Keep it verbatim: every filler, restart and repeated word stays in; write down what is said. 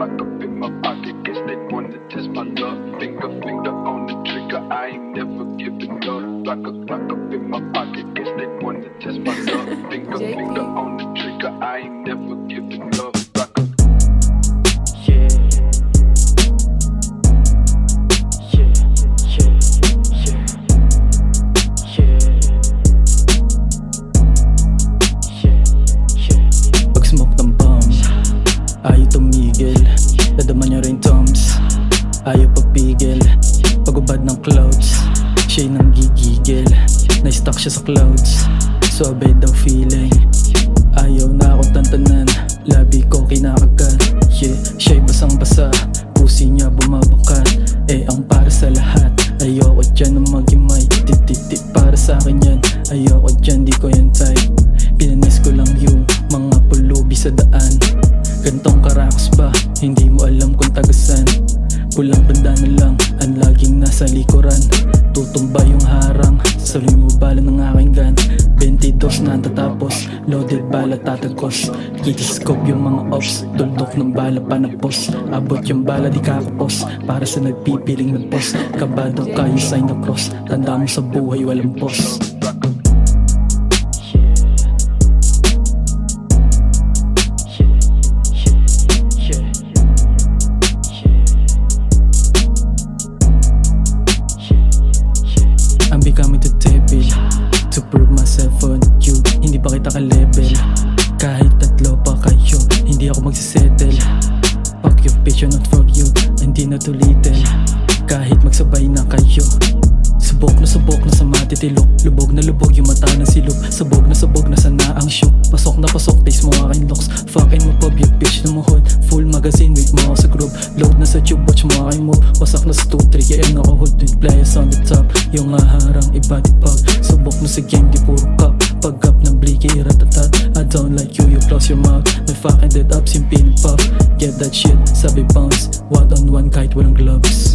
lock up in my pocket, guess they wanna test my love. Finger, finger on the trigger, I ain't never giving up. Lock up, lock up in my pocket, guess they wanna test my love. Finger, finger on the trigger, I ain't never giving up. Lock up. Yeah. Yeah, yeah, yeah. Yeah. Yeah, yeah. Pag smoke ng bomb, ayaw tumigil. Nadama niya rin toms, ayaw papigil. Pagubad ng clouds, siya'y nang gigigil. Na-stuck siya sa clouds, so abay daw feeling. Ayaw na akong tantanan, labi ko kinakagat. Yeah, siya'y basang-basa, pusi niya bumabakat. Eh ang para sa lahat, ayoko dyan na magimay. Tititi para sa akin yan, ayoko dyan, di ko yan type. Pinanes ko lang yung mga pulubi sa daan. Gantong karakas ba, hindi mo alam kung tagasan. Pulang bandana lang, ang laging nasa likuran. Tutumba yung harang, sabi mo bala ng aking gun. twenty-two na tatapos, loaded bala tatagos. Kitiscope yung mga ops, tuldok ng bala panapos. Abot yung bala di kakapos, para sa nagpipiling ng boss. Kabado kayo sign the cross, tanda mo sa buhay walang boss. I'm becoming too tepid to prove myself on you. Hindi pa kita ka-level, kahit tatlo pa kayo, hindi ako magsisettle. Fuck your bitch, not for you, hindi na too little. Kahit magsabay na kayo, subok na subok na sa matitilok. Lubog na lubog yung mata ng silog. Sabog na sabog na sana ang show. Pasok na pasok, taste mo aking looks. Fucking mo pub, yung bitch na muhod. Full magazine, wait mo ako sa group. Load na sa tube, watch mo aking move. Wasak na sa two three, kaya nakahood with players on the top. Yung aharang iba di pag subok na sa game, di puro cup. Pag up ng bliki, ratatat. I don't like you, you close your mouth. May fucking dead ups yung pinipop. Get that shit, sabi bounce. One on one kahit walang gloves.